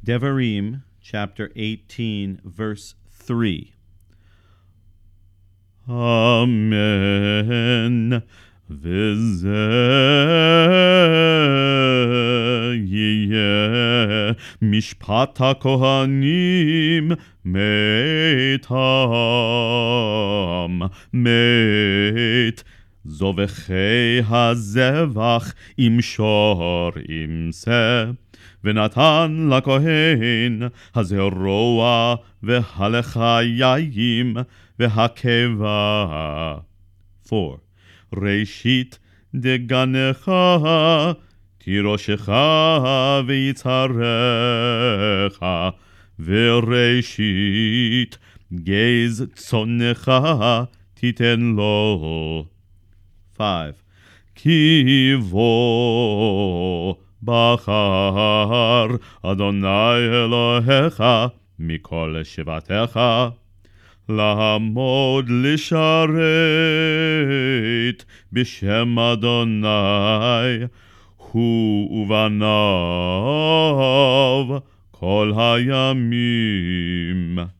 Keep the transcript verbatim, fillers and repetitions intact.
Devarim, chapter eighteen, verse three. Amen. וזה יהיה משפט הכהנים מתם, מת זובחי הזבח ימשור ימסה, ונתן לכהן הזרוע והלחיים והקיבה. four. ראשית דגנך תירושך ויצהרך, וראשית גז צונך תיתן לו. five. כי בוא בחר אדוני אלוהיך מכל שבטיך, לעמוד לשרת בשם אדוני הוא ובניו כל הימים.